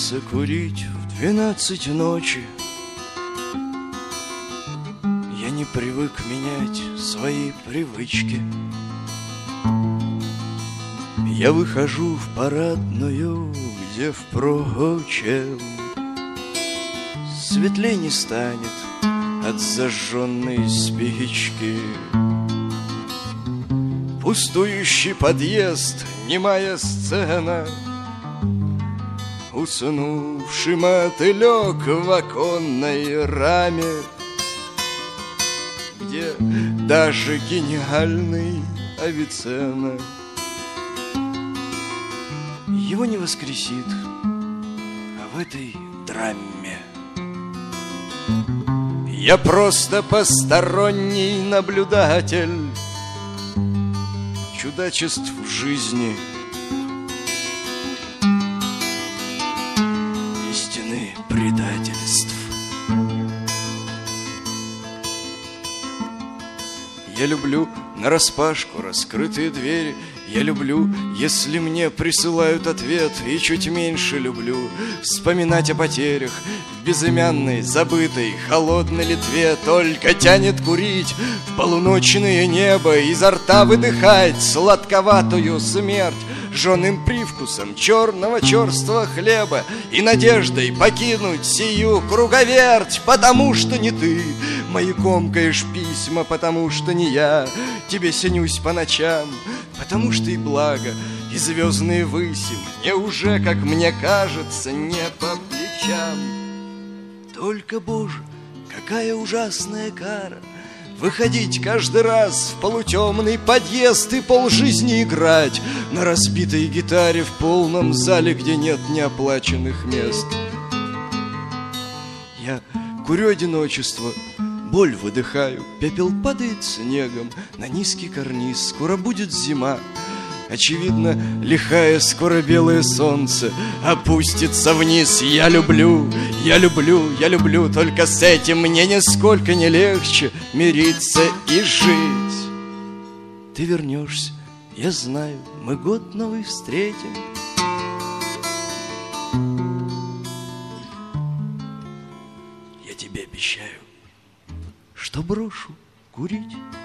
научился курить в 12 ночи. Я не привык менять свои привычки. Я выхожу в парадную, где, впрочем, светлей не станет от зажженной спички. Пустующий подъезд, немая сцена, уснувший мотылек в оконной раме, где даже гениальный Авиценна его не воскресит, а в этой драме я просто посторонний наблюдатель чудачеств в жизни, истины предательств. Я люблю нараспашку раскрытые двери. Я люблю, если мне присылают ответ. И чуть меньше люблю вспоминать о потерях в безымянной, забытой, холодной Литве. Только тянет курить в полуночное небо, изо рта выдыхать сладковатую смерть жженым привкусом черного черствого хлеба и надеждой покинуть сию круговерть. Потому что не ты мои комкаешь письма, потому что не я тебе снюсь по ночам, потому что и благо, и звездные выси мне уже, как мне кажется, не по плечам. Только, Боже, какая ужасная кара выходить каждый раз в полутемный подъезд и полжизни играть на разбитой гитаре в полном зале, где нет неоплаченных мест. Я курю одиночество, боль выдыхаю, пепел падает снегом на низкий карниз. Скоро будет зима, очевидно, лихая, скоро белое солнце опустится вниз. Я люблю, я люблю, я люблю, только с этим мне нисколько не легче мириться и жить. Ты вернешься, я знаю, мы год новый встретим. Я тебе обещаю, что брошу курить.